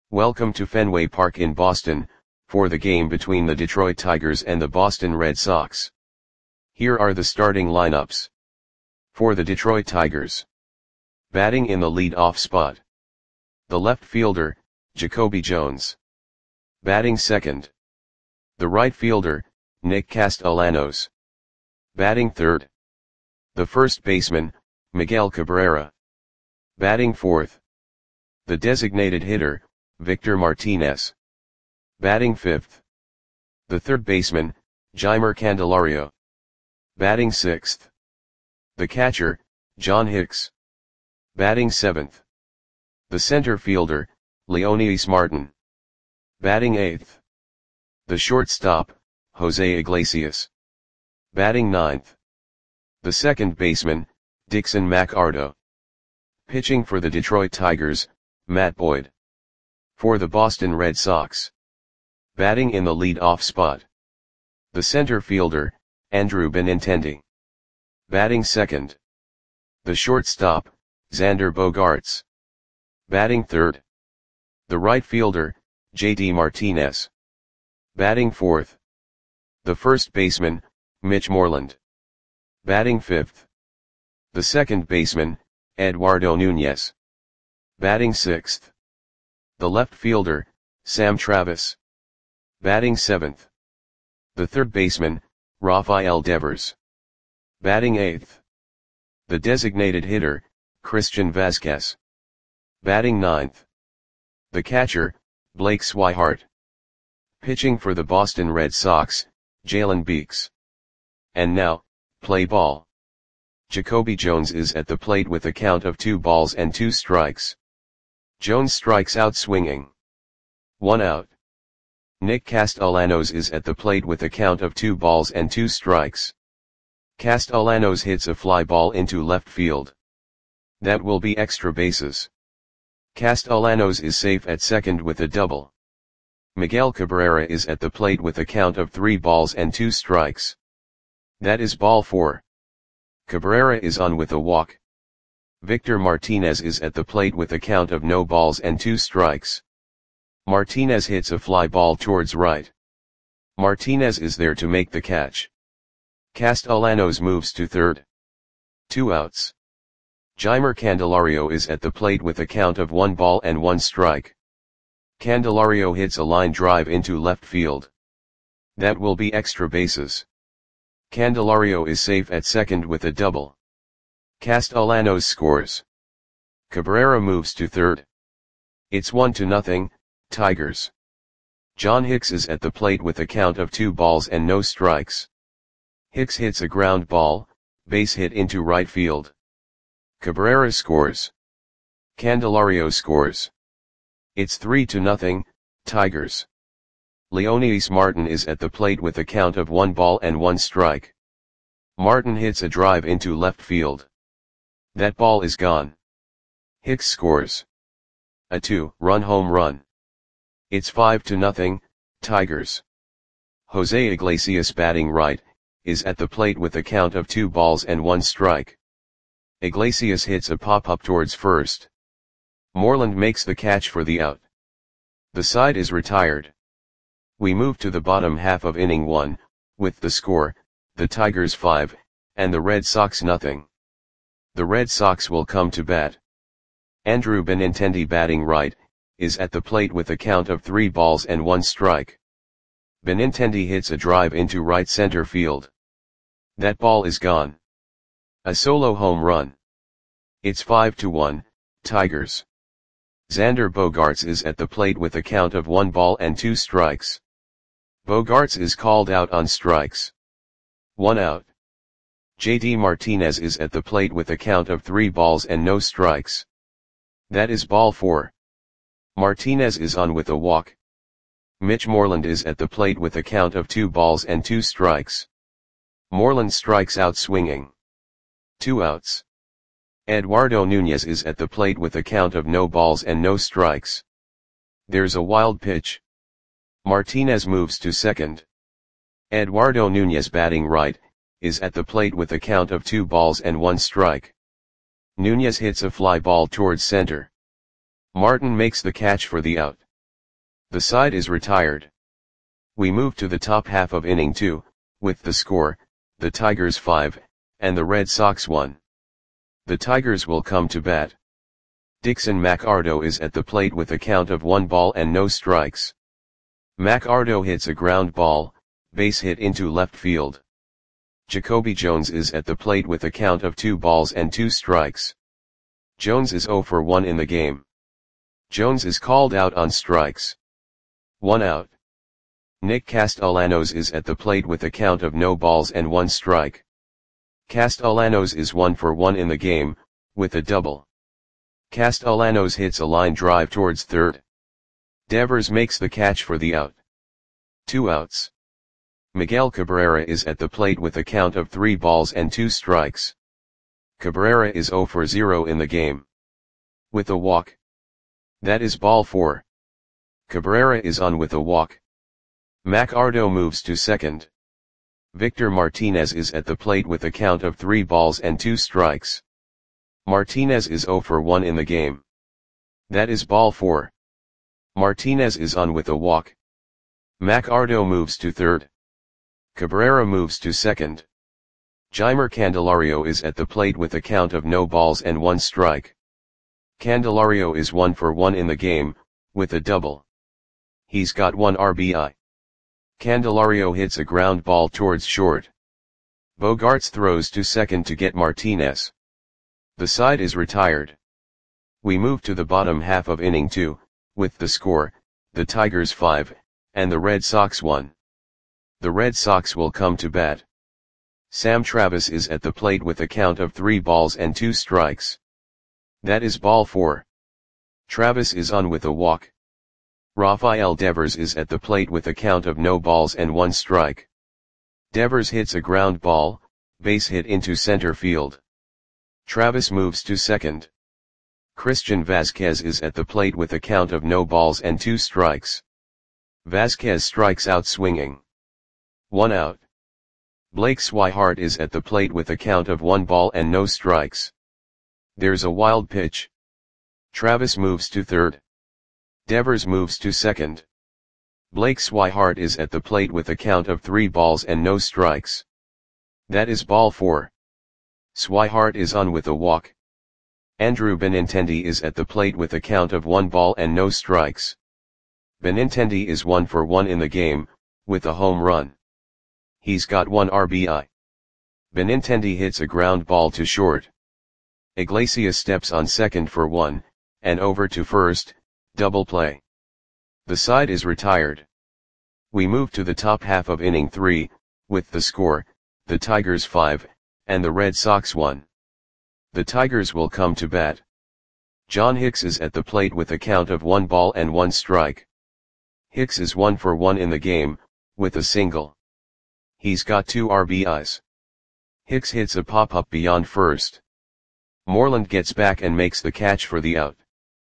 Welcome to Fenway Park in Boston, for the game between the Detroit Tigers and the Boston Red Sox. Here are the starting lineups. For the Detroit Tigers. Batting in the lead-off spot. The left fielder, Jacoby Jones. Batting second. The right fielder, Nick Castellanos. Batting third. The first baseman, Miguel Cabrera. Batting fourth. The designated hitter, Victor Martinez. Batting fifth. The third baseman, Jeimer Candelario. Batting sixth. The catcher, John Hicks. Batting seventh. The center fielder, Leonys Martin. Batting eighth. The shortstop, Jose Iglesias. Batting ninth. The second baseman, Dixon McArdo. Pitching for the Detroit Tigers, Matt Boyd. For the Boston Red Sox. Batting in the lead-off spot. The center fielder, Andrew Benintendi. Batting second. The shortstop, Xander Bogaerts. Batting third. The right fielder, J.D. Martinez. Batting fourth. The first baseman, Mitch Moreland. Batting fifth. The second baseman, Eduardo Nunez. Batting sixth. The left fielder, Sam Travis. Batting seventh. The third baseman, Rafael Devers. Batting eighth. The designated hitter, Christian Vazquez. Batting ninth. The catcher, Blake Swihart. Pitching for the Boston Red Sox, Jalen Beeks. And now, play ball. Jacoby Jones is at the plate with a count of 2 balls and 2 strikes. Jones strikes out swinging. 1 out. Nick Castellanos is at the plate with a count of 2 balls and 2 strikes. Castellanos hits a fly ball into left field. That will be extra bases. Castellanos is safe at second with a double. Miguel Cabrera is at the plate with a count of 3 balls and 2 strikes. That is ball 4. Cabrera is on with a walk. Victor Martinez is at the plate with a count of no balls and 2 strikes. Martinez hits a fly ball towards right. Martinez is there to make the catch. Castellanos moves to third. 2 outs. Jeimer Candelario is at the plate with a count of 1 ball and 1 strike. Candelario hits a line drive into left field. That will be extra bases. Candelario is safe at second with a double. Castellanos scores. Cabrera moves to third. It's 1-0, Tigers. John Hicks is at the plate with a count of 2 balls and no strikes. Hicks hits a ground ball, base hit into right field. Cabrera scores. Candelario scores. It's 3-0, Tigers. Leonys Martin is at the plate with a count of 1 ball and 1 strike. Martin hits a drive into left field. That ball is gone. Hicks scores. A 2-run home run. It's 5-0, Tigers. Jose Iglesias batting right, is at the plate with a count of 2 balls and 1 strike. Iglesias hits a pop-up towards first. Moreland makes the catch for the out. The side is retired. We move to the bottom half of inning 1, with the score, the Tigers 5, and the Red Sox nothing. The Red Sox will come to bat. Andrew Benintendi batting right, is at the plate with a count of 3 balls and 1 strike. Benintendi hits a drive into right center field. That ball is gone. A solo home run. It's 5-1, Tigers. Xander Bogaerts is at the plate with a count of 1 ball and 2 strikes. Bogaerts is called out on strikes. 1 out. J.D. Martinez is at the plate with a count of 3 balls and no strikes. That is ball 4. Martinez is on with a walk. Mitch Moreland is at the plate with a count of 2 balls and 2 strikes. Moreland strikes out swinging. 2 outs. Eduardo Nunez is at the plate with a count of no balls and no strikes. There's a wild pitch. Martinez moves to second. Eduardo Nunez batting right, is at the plate with a count of 2 balls and 1 strike. Nunez hits a fly ball towards center. Martin makes the catch for the out. The side is retired. We move to the top half of inning 2, with the score, the Tigers 5, and the Red Sox 1. The Tigers will come to bat. Dixon McArdo is at the plate with a count of 1 ball and no strikes. McArdo hits a ground ball, base hit into left field. Jacoby Jones is at the plate with a count of 2 balls and 2 strikes. Jones is 0 for 1 in the game. Jones is called out on strikes. 1 out. Nick Castellanos is at the plate with a count of no balls and 1 strike. Castellanos is 1 for 1 in the game, with a double. Castellanos hits a line drive towards third. Devers makes the catch for the out. 2 outs. Miguel Cabrera is at the plate with a count of 3 balls and 2 strikes. Cabrera is 0 for 0 in the game. With a walk. That is ball 4. Cabrera is on with a walk. McArdo moves to second. Victor Martinez is at the plate with a count of 3 balls and 2 strikes. Martinez is 0 for 1 in the game. That is ball 4. Martinez is on with a walk. McArdo moves to third. Cabrera moves to second. Jeimer Candelario is at the plate with a count of no balls and 1 strike. Candelario is 1 for 1 in the game, with a double. He's got 1 RBI. Candelario hits a ground ball towards short. Bogaerts throws to second to get Martinez. The side is retired. We move to the bottom half of inning 2, with the score, the Tigers 5, and the Red Sox 1. The Red Sox will come to bat. Sam Travis is at the plate with a count of 3 balls and 2 strikes. That is ball 4. Travis is on with a walk. Rafael Devers is at the plate with a count of no balls and 1 strike. Devers hits a ground ball, base hit into center field. Travis moves to second. Christian Vazquez is at the plate with a count of no balls and 2 strikes. Vazquez strikes out swinging. 1 out. Blake Swihart is at the plate with a count of 1 ball and no strikes. There's a wild pitch. Travis moves to third. Devers moves to second. Blake Swihart is at the plate with a count of 3 balls and no strikes. That is ball 4. Swihart is on with a walk. Andrew Benintendi is at the plate with a count of 1 ball and no strikes. Benintendi is 1 for 1 in the game, with a home run. He's got 1 RBI. Benintendi hits a ground ball to short. Iglesias steps on second for 1, and over to first, double play. The side is retired. We move to the top half of inning 3, with the score, the Tigers 5, and the Red Sox 1. The Tigers will come to bat. John Hicks is at the plate with a count of 1 ball and 1 strike. Hicks is 1 for 1 in the game, with a single. He's got 2 RBIs. Hicks hits a pop-up beyond first. Moreland gets back and makes the catch for the out.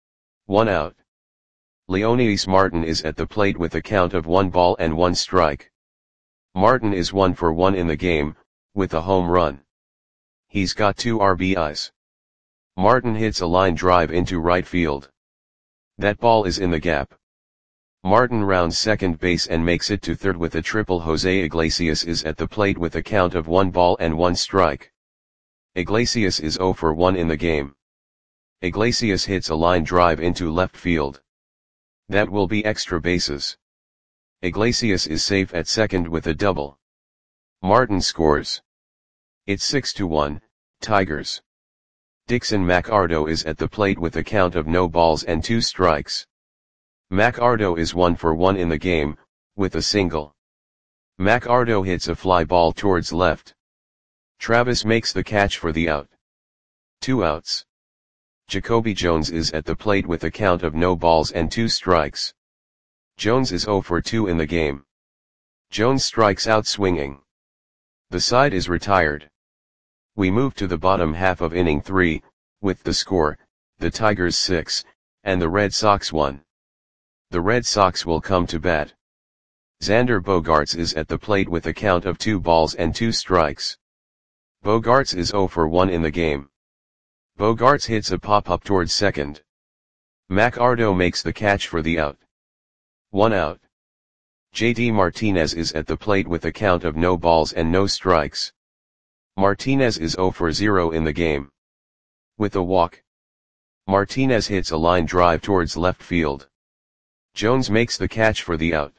1 out. Leonidas Martin is at the plate with a count of 1 ball and 1 strike. Martin is 1 for 1 in the game, with a home run. He's got 2 RBIs. Martin hits a line drive into right field. That ball is in the gap. Martin rounds second base and makes it to third with a triple. Jose Iglesias is at the plate with a count of 1 ball and 1 strike. Iglesias is 0 for 1 in the game. Iglesias hits a line drive into left field. That will be extra bases. Iglesias is safe at second with a double. Martin scores. It's 6-1, Tigers. Dixon McArdo is at the plate with a count of no balls and 2 strikes. McArdo is 1 for 1 in the game, with a single. McArdo hits a fly ball towards left. Travis makes the catch for the out. 2 outs. Jacoby Jones is at the plate with a count of no balls and 2 strikes. Jones is 0 for 2 in the game. Jones strikes out swinging. The side is retired. We move to the bottom half of inning 3, with the score, the Tigers 6, and the Red Sox 1. The Red Sox will come to bat. Xander Bogaerts is at the plate with a count of 2 balls and 2 strikes. Bogaerts is 0 for 1 in the game. Bogaerts hits a pop-up towards second. McArdo makes the catch for the out. 1 out. JD Martinez is at the plate with a count of no balls and no strikes. Martinez is 0 for 0 in the game. With a walk, Martinez hits a line drive towards left field. Jones makes the catch for the out.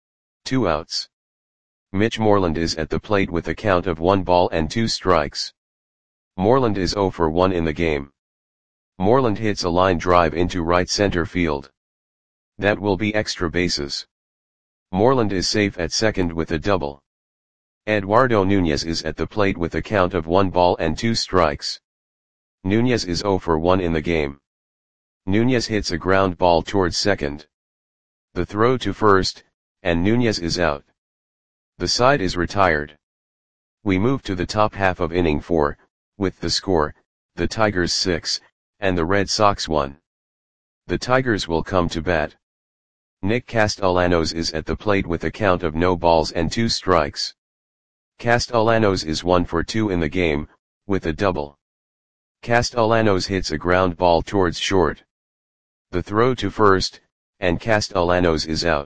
2 outs. Mitch Moreland is at the plate with a count of 1 ball and 2 strikes. Moreland is 0 for 1 in the game. Moreland hits a line drive into right center field. That will be extra bases. Moreland is safe at second with a double. Eduardo Nunez is at the plate with a count of 1 ball and 2 strikes. Nunez is 0 for 1 in the game. Nunez hits a ground ball towards second. The throw to first, and Nunez is out. The side is retired. We move to the top half of inning 4, with the score, the Tigers 6, and the Red Sox 1. The Tigers will come to bat. Nick Castellanos is at the plate with a count of no balls and 2 strikes. Castellanos is 1 for 2 in the game, with a double. Castellanos hits a ground ball towards short. The throw to first, and Castellanos is out.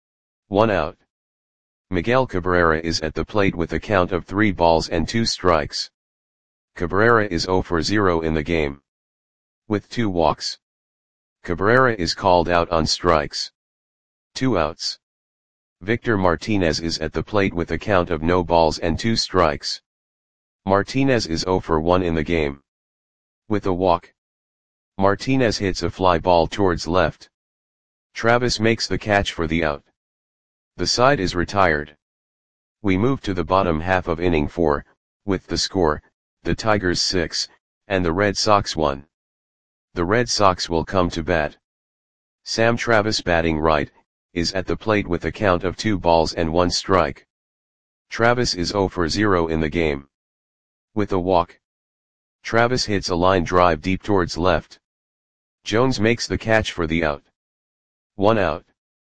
1 out. Miguel Cabrera is at the plate with a count of 3 balls and 2 strikes. Cabrera is 0 for 0 in the game. With 2 walks. Cabrera is called out on strikes. 2 outs. Victor Martinez is at the plate with a count of no balls and 2 strikes. Martinez is 0 for 1 in the game. With a walk. Martinez hits a fly ball towards left. Travis makes the catch for the out. The side is retired. We move to the bottom half of inning 4, with the score, the Tigers 6, and the Red Sox 1. The Red Sox will come to bat. Sam Travis, batting right, is at the plate with a count of 2 balls and 1 strike. Travis is 0 for 0 in the game. With a walk, Travis hits a line drive deep towards left. Jones makes the catch for the out. 1 out.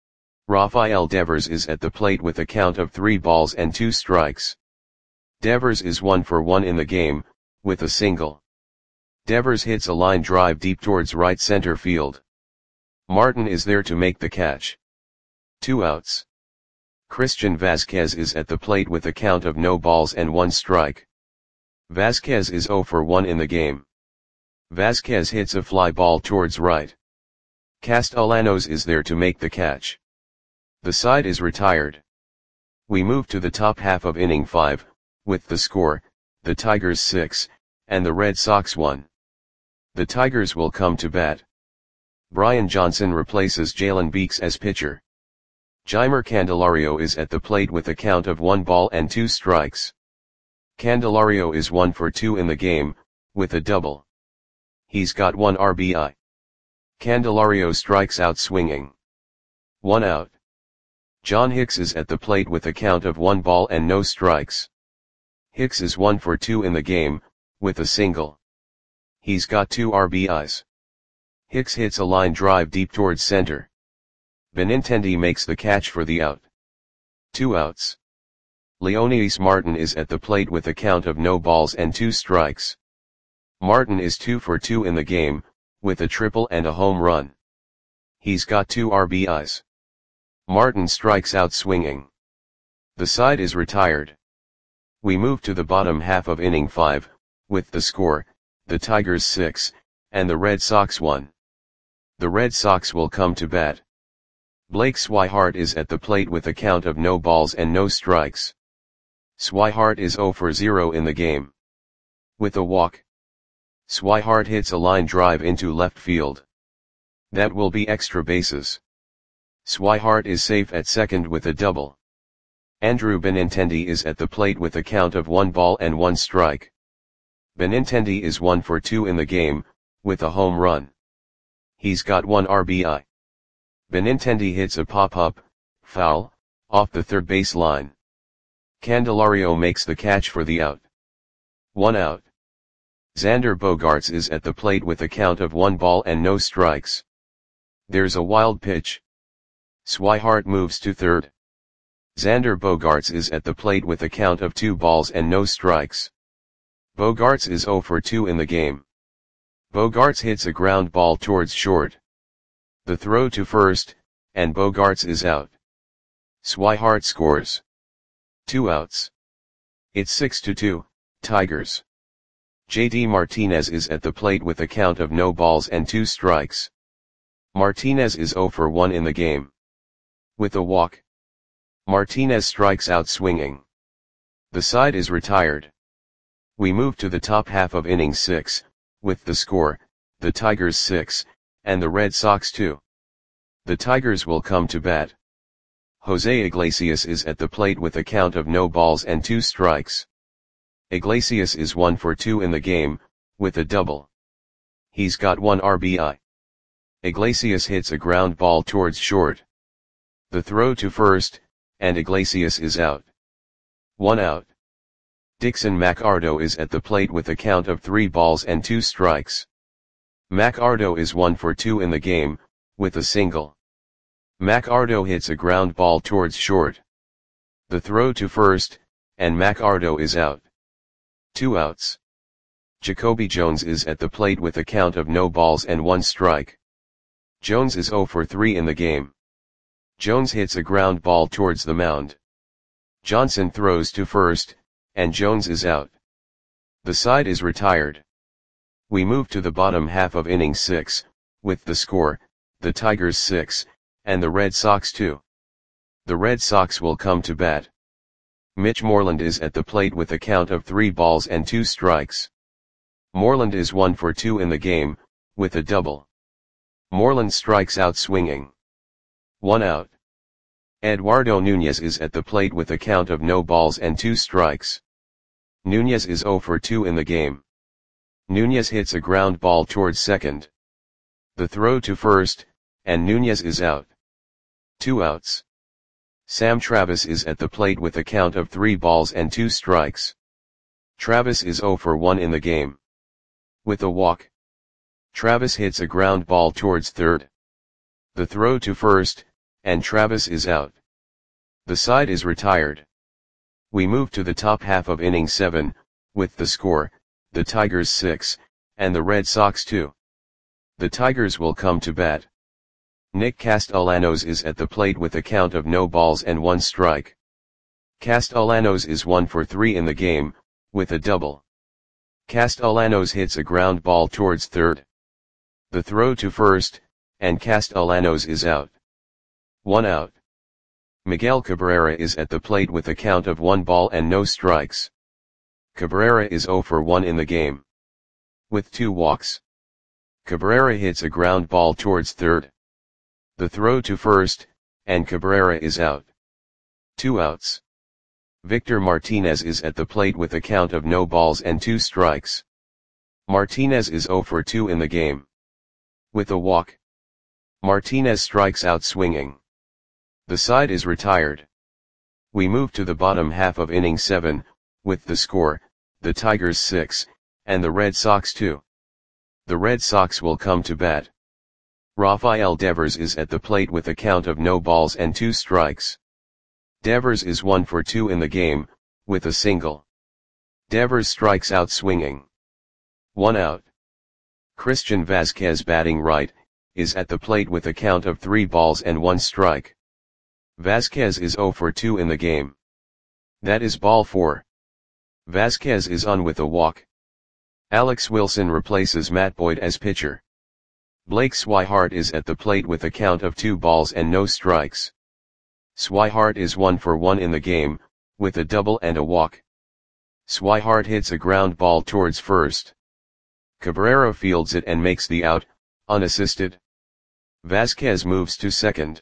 Rafael Devers is at the plate with a count of 3 balls and 2 strikes. Devers is 1 for 1 in the game, with a single. Devers hits a line drive deep towards right center field. Martin is there to make the catch. 2 outs. Christian Vasquez is at the plate with a count of no balls and 1 strike. Vasquez is 0 for 1 in the game. Vasquez hits a fly ball towards right. Castellanos is there to make the catch. The side is retired. We move to the top half of inning 5, with the score, the Tigers 6, and the Red Sox 1. The Tigers will come to bat. Brian Johnson replaces Jalen Beeks as pitcher. Jeimer Candelario is at the plate with a count of 1 ball and 2 strikes. Candelario is 1 for 2 in the game, with a double. He's got 1 RBI. Candelario strikes out swinging. 1 out. John Hicks is at the plate with a count of 1 ball and no strikes. Hicks is 1 for 2 in the game, with a single. He's got 2 RBIs. Hicks hits a line drive deep towards center. Benintendi makes the catch for the out. 2 outs. Leonidas Martin is at the plate with a count of no balls and 2 strikes. Martin is 2 for 2 in the game, with a triple and a home run. He's got 2 RBIs. Martin strikes out swinging. The side is retired. We move to the bottom half of inning 5, with the score, the Tigers 6, and the Red Sox 1. The Red Sox will come to bat. Blake Swihart is at the plate with a count of no balls and no strikes. Swihart is 0 for 0 in the game. With a walk, Swihart hits a line drive into left field. That will be extra bases. Swihart is safe at second with a double. Andrew Benintendi is at the plate with a count of 1 ball and 1 strike. Benintendi is 1 for 2 in the game, with a home run. He's got 1 RBI. Benintendi hits a pop-up, foul, off the third base line. Candelario makes the catch for the out. 1 out. Xander Bogaerts is at the plate with a count of 1 ball and no strikes. There's a wild pitch. Swihart moves to third. Xander Bogaerts is at the plate with a count of 2 balls and no strikes. Bogaerts is 0 for 2 in the game. Bogaerts hits a ground ball towards short. The throw to first, and Bogaerts is out. Swihart scores. 2 outs. It's 6-2, Tigers. JD Martinez is at the plate with a count of no balls and 2 strikes. Martinez is 0 for 1 in the game. With a walk, Martinez strikes out swinging. The side is retired. We move to the top half of inning 6, with the score, the Tigers 6, and the Red Sox 2. The Tigers will come to bat. Jose Iglesias is at the plate with a count of no balls and 2 strikes. Iglesias is 1 for 2 in the game, with a double. He's got 1 RBI. Iglesias hits a ground ball towards short. The throw to first, and Iglesias is out. 1 out. Dixon McArdo is at the plate with a count of 3 balls and 2 strikes. McArdo is 1 for 2 in the game, with a single. McArdo hits a ground ball towards short. The throw to first, and McArdo is out. 2 outs. Jacoby Jones is at the plate with a count of no balls and 1 strike. Jones is 0 for 3 in the game. Jones hits a ground ball towards the mound. Johnson throws to first, and Jones is out. The side is retired. We move to the bottom half of inning 6, with the score, the Tigers 6, and the Red Sox 2. The Red Sox will come to bat. Mitch Moreland is at the plate with a count of 3 balls and 2 strikes. Moreland is 1 for 2 in the game, with a double. Moreland strikes out swinging. 1 out. Eduardo Nunez is at the plate with a count of no balls and 2 strikes. Nunez is 0 for 2 in the game. Nunez hits a ground ball towards second. The throw to first, and Nunez is out. 2 outs. Sam Travis is at the plate with a count of 3 balls and 2 strikes. Travis is 0 for 1 in the game. With a walk, Travis hits a ground ball towards third. The throw to first, and Travis is out. The side is retired. We move to the top half of inning 7, with the score, the Tigers 6, and the Red Sox 2. The Tigers will come to bat. Nick Castellanos is at the plate with a count of no balls and 1 strike. Castellanos is 1 for 3 in the game, with a double. Castellanos hits a ground ball towards third. The throw to first, and Castellanos is out. 1 out. Miguel Cabrera is at the plate with a count of 1 ball and no strikes. Cabrera is 0 for 1 in the game. With 2 walks, Cabrera hits a ground ball towards third. The throw to first, and Cabrera is out. 2 outs. Victor Martinez is at the plate with a count of no balls and 2 strikes. Martinez is 0 for 2 in the game. With a walk, Martinez strikes out swinging. The side is retired. We move to the bottom half of inning 7, with the score, the Tigers 6, and the Red Sox 2. The Red Sox will come to bat. Rafael Devers is at the plate with a count of no balls and 2 strikes. Devers is 1 for 2 in the game, with a single. Devers strikes out swinging. 1 out. Christian Vazquez, batting right, is at the plate with a count of 3 balls and 1 strike. Vazquez is 0 for 2 in the game. That is ball 4. Vazquez is on with a walk. Alex Wilson replaces Matt Boyd as pitcher. Blake Swihart is at the plate with a count of 2 balls and no strikes. Swihart is 1 for 1 in the game, with a double and a walk. Swihart hits a ground ball towards first. Cabrera fields it and makes the out, unassisted. Vazquez moves to second.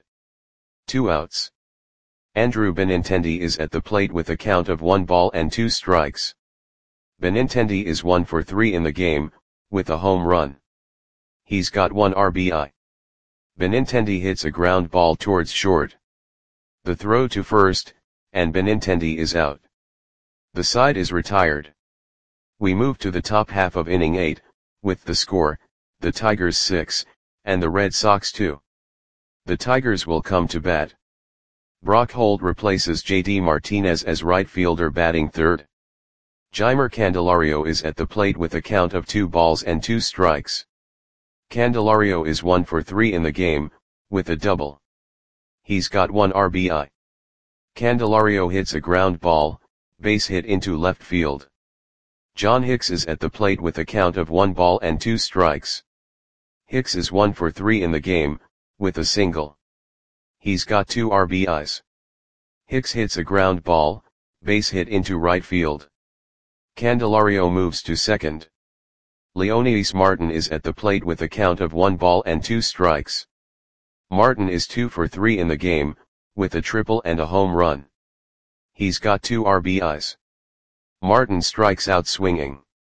2 outs. Andrew Benintendi is at the plate with a count of 1 ball and 2 strikes. Benintendi is 1 for 3 in the game, with a home run. He's got 1 RBI. Benintendi hits a ground ball towards short. The throw to first, and Benintendi is out. The side is retired. We move to the top half of inning 8, with the score, the Tigers 6, and the Red Sox 2. The Tigers will come to bat. Brock Holt replaces JD Martinez as right fielder, batting third. Jeimer Candelario is at the plate with a count of 2 balls and 2 strikes. Candelario is 1 for 3 in the game, with a double. He's got 1 RBI. Candelario hits a ground ball, base hit into left field. John Hicks is at the plate with a count of 1 ball and 2 strikes. Hicks is 1 for 3 in the game, with a single. He's got 2 RBIs. Hicks hits a ground ball, base hit into right field. Candelario moves to second. Leonidas Martin is at the plate with a count of 1 ball and 2 strikes. Martin is 2 for 3 in the game, with a triple and a home run. He's got 2 RBIs. Martin strikes out swinging.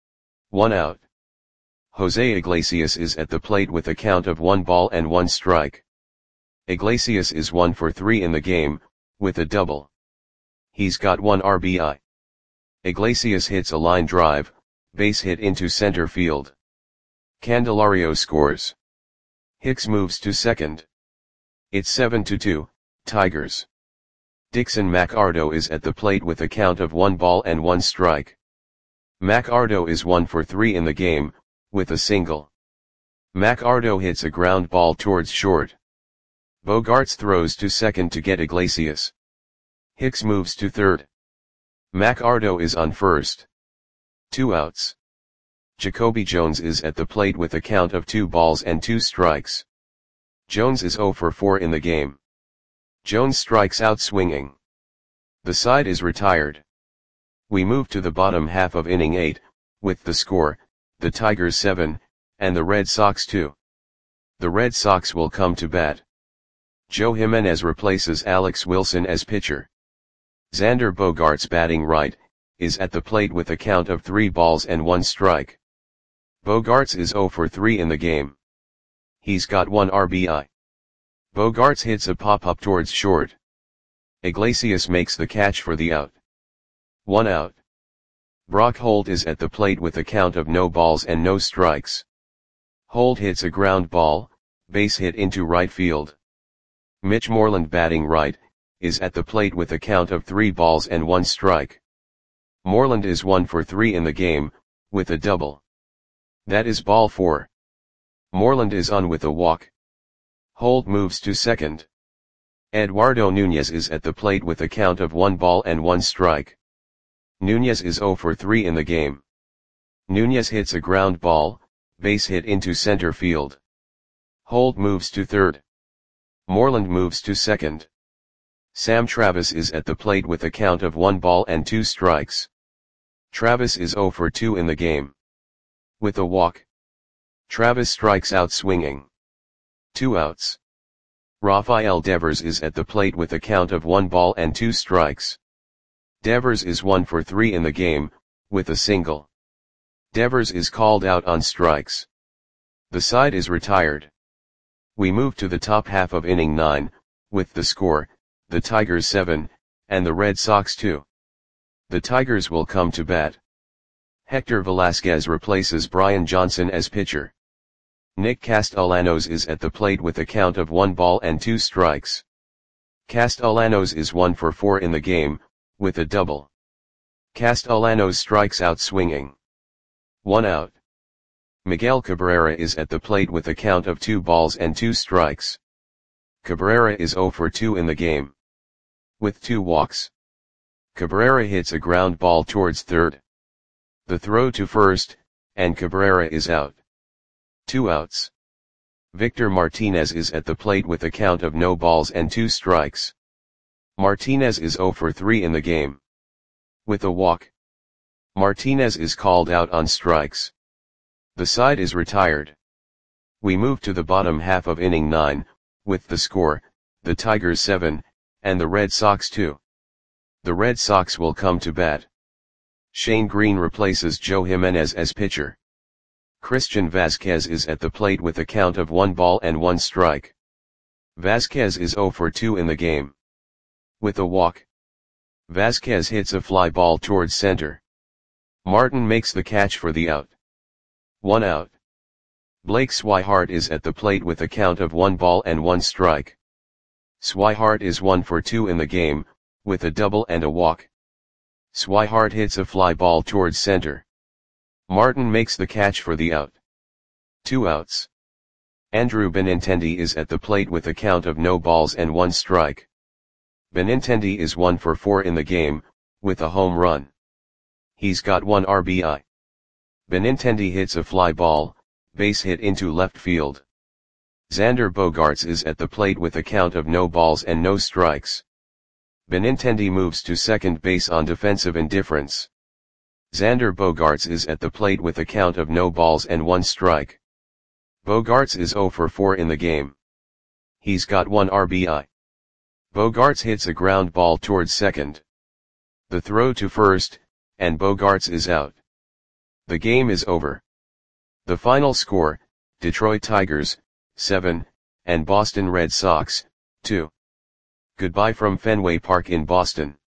1 out. Jose Iglesias is at the plate with a count of 1 ball and 1 strike. Iglesias is 1 for 3 in the game, with a double. He's got 1 RBI. Iglesias hits a line drive, base hit into center field. Candelario scores. Hicks moves to second. It's 7-2, Tigers. Dixon McArdo is at the plate with a count of 1 ball and 1 strike. McArdo is 1 for 3 in the game, with a single. McArdo hits a ground ball towards short. Bogaerts throws to second to get Iglesias. Hicks moves to third. McArdo is on first. 2 outs. Jacoby Jones is at the plate with a count of 2 balls and 2 strikes. Jones is 0 for 4 in the game. Jones strikes out swinging. The side is retired. We move to the bottom half of inning 8, with the score, the Tigers 7, and the Red Sox 2. The Red Sox will come to bat. Joe Jimenez replaces Alex Wilson as pitcher. Xander Bogaerts, batting right, is at the plate with a count of 3 balls and 1 strike. Bogaerts is 0 for 3 in the game. He's got 1 RBI. Bogaerts hits a pop-up towards short. Iglesias makes the catch for the out. 1 out. Brock Holt is at the plate with a count of no balls and no strikes. Holt hits a ground ball, base hit into right field. Mitch Moreland, batting right, is at the plate with a count of 3 balls and 1 strike. Moreland is 1 for 3 in the game, with a double. That is ball 4. Moreland is on with a walk. Holt moves to second. Eduardo Nunez is at the plate with a count of 1 ball and 1 strike. Nunez is 0 for 3 in the game. Nunez hits a ground ball, base hit into center field. Holt moves to third. Moreland moves to second. Sam Travis is at the plate with a count of 1 ball and 2 strikes. Travis is 0 for 2 in the game. With a walk. Travis strikes out swinging. 2 outs. Rafael Devers is at the plate with a count of 1 ball and 2 strikes. Devers is 1 for 3 in the game, with a single. Devers is called out on strikes. The side is retired. We move to the top half of inning 9, with the score, the Tigers 7, and the Red Sox 2. The Tigers will come to bat. Hector Velasquez replaces Brian Johnson as pitcher. Nick Castellanos is at the plate with a count of 1 ball and 2 strikes. Castellanos is 1 for 4 in the game, with a double. Castellanos strikes out swinging. 1 out. Miguel Cabrera is at the plate with a count of 2 balls and 2 strikes. Cabrera is 0 for 2 in the game. With 2 walks. Cabrera hits a ground ball towards third. The throw to first, and Cabrera is out. 2 outs. Victor Martinez is at the plate with a count of no balls and 2 strikes. Martinez is 0 for 3 in the game. With a walk. Martinez is called out on strikes. The side is retired. We move to the bottom half of inning 9, with the score, the Tigers 7, and the Red Sox 2. The Red Sox will come to bat. Shane Green replaces Joe Jimenez as pitcher. Christian Vazquez is at the plate with a count of 1 ball and 1 strike. Vazquez is 0 for 2 in the game. With a walk. Vazquez hits a fly ball towards center. Martin makes the catch for the out. 1 out. Blake Swihart is at the plate with a count of 1 ball and 1 strike. Swihart is 1 for 2 in the game, with a double and a walk. Swihart hits a fly ball towards center. Martin makes the catch for the out. 2 outs. Andrew Benintendi is at the plate with a count of no balls and 1 strike. Benintendi is 1 for 4 in the game, with a home run. He's got 1 RBI. Benintendi hits a fly ball, base hit into left field. Xander Bogaerts is at the plate with a count of no balls and no strikes. Benintendi moves to second base on defensive indifference. Xander Bogaerts is at the plate with a count of no balls and 1 strike. Bogaerts is 0 for 4 in the game. He's got 1 RBI. Bogaerts hits a ground ball towards second. The throw to first, and Bogaerts is out. The game is over. The final score, Detroit Tigers, 7, and Boston Red Sox, 2. Goodbye from Fenway Park in Boston.